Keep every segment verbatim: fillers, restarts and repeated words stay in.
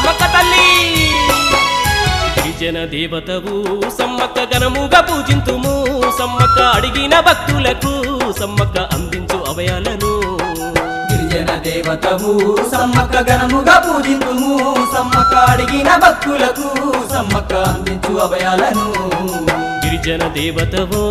సమ్మక్క తల్లి గిరిజన దేవతవు సమ్మక్క ఘనముగా పూజింతుము సమ్మక్క అడిగిన భక్తులకు సమ్మక్క అందించు అభయాలను గిరిజన దేవతవు సమ్మక్క ఘనముగా పూజింతుము సమ్మక్క అడిగిన భక్తులకు సమ్మక్క అందించు అభయాలను గిరిజన దేవతవో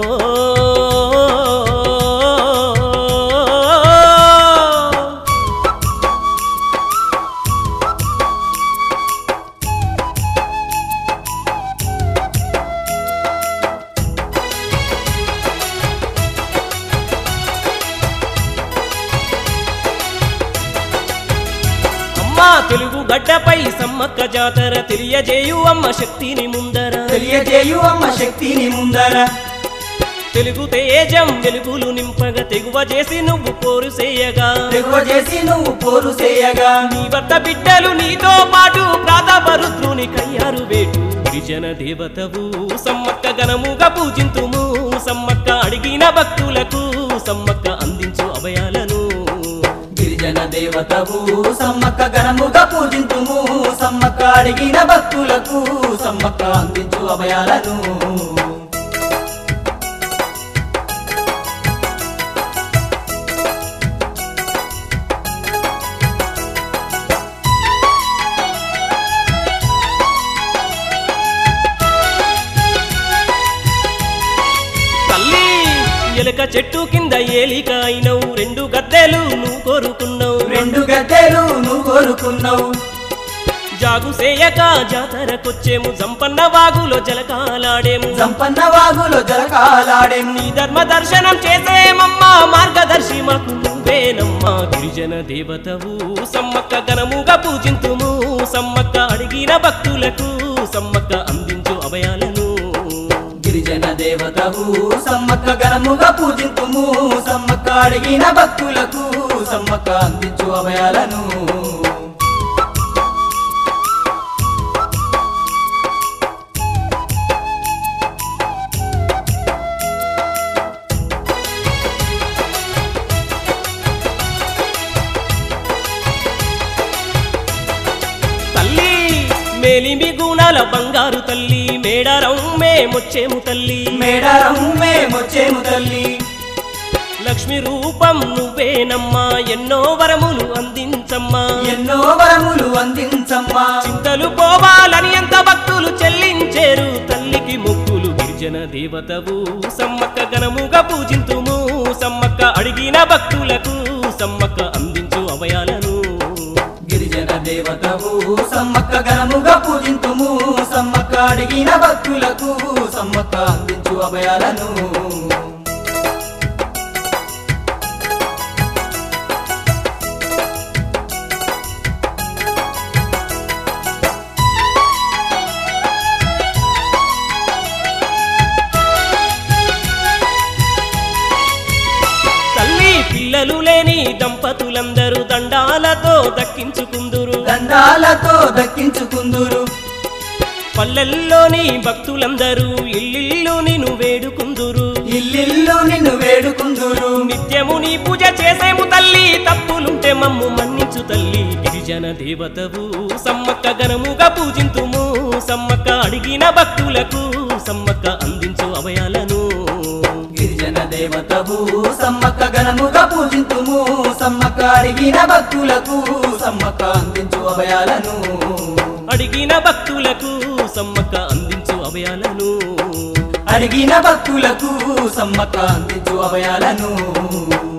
తెలుగు గడ్డపై సమ్మక్క జాతర తెలియజేయు అమ్మ శక్తిని ముందర తెలియజేయు అమ్మ శక్తిని ముందర తెలుగు తేజం వెలుగులు నింపగా తెగువ చేసి నువ్వు పోరు చేయగా తెగువ చేసి నువ్వు పోరు చేయగా నీ భర్త బిడ్డలు నీతో పాటు ప్రాతపరుద్రుని కయ్యారు వేటు గిరిజన దేవతవు సమ్మక్క ఘనముగా పూజింతుము సమ్మక్క అడిగిన భక్తులకు సమ్మక్క అందించు అభయాలను గిరిజన దేవతవు సమ్మక్క ఘనముగా పూజింతుము సమ్మక్క అడిగిన భక్తులకు సమ్మక్క అందించు అభయాలను ఎలక చెట్టు కింద ఏలిక అయినవు రెండు గద్దెలు నువ్వు కోరుకున్నావు రెండు గద్దెలు నువ్వు కోరుకున్నావు జాగు సేయక జాతరకొచ్చేము జంపన్న వాగులో జలకాలాడేము జంపన్న వాగులో జలకాలాడేము నీ ధర్మ దర్శనం చేసేమమ్మా మార్గదర్శి మాకు నువ్వేనమ్మా గిరిజన దేవతవు సమ్మక్క ఘనముగా పూజింతుము సమ్మక్క అడిగిన భక్తులకు సమ్మక్క అందించు అభయాలను గిరిజన దేవతవు సమ్మక్క ఘనముగా పూజింతుము సమ్మక్క అడిగిన భక్తులకు సమ్మక్క అందించు అభయాలను తల్లి మేలిమి గుణాల బంగారు తల్లి మేడారం మేమొచ్చేము తల్లి మేడారం మేమొచ్చేము తల్లి లక్ష్మి రూపం నువ్వేనమ్మా ఎన్నో వరములు అందించమ్మా ఎన్నో వరములు అందించమ్మా చింతలు పోవాలని ఎంత భక్తులు చెల్లించేరు తల్లికి మొక్కులు గిరిజన దేవతవు సమ్మక్క ఘనముగా పూజింతుము సమ్మక్క అడిగిన భక్తులకు సమ్మక్క అందించు అభయాలను గిరిజన దేవతవు సమ్మక్క ఘనముగా పూజింతుము సమ్మక్క అడిగిన భక్తులకు సమ్మక్క అందించు అభయాలను పిల్లలు లేని దంపతులందరూ దండాలతో దక్కించుకుందురు దండాలతో దక్కించుకుందురు పల్లెల్లోని భక్తులందరూ ఇల్లిల్లు నిన్ను వేడుకుందురు ఇల్లిల్లు నిన్ను వేడుకుందురు నిత్యము నీ పూజ చేసేము తల్లి తప్పులుంటే మమ్ము మన్నించు తల్లి గిరిజన దేవతవు సమ్మక్క ఘనముగా పూజింతుము సమ్మక్క అడిగిన భక్తులకు సమ్మక్క అందించు అభయాలను గిరిజన దేవతవు సమ్మక్క ఘనముగా పూజింతుము సమ్మక్క అడిగిన భక్తులకు సమ్మక్క అందించు అభయాలను అడిగిన భక్తులకు సమ్మక్క అందించు అభయాలను అడిగిన భక్తులకు సమ్మక్క అందించు అభయాలను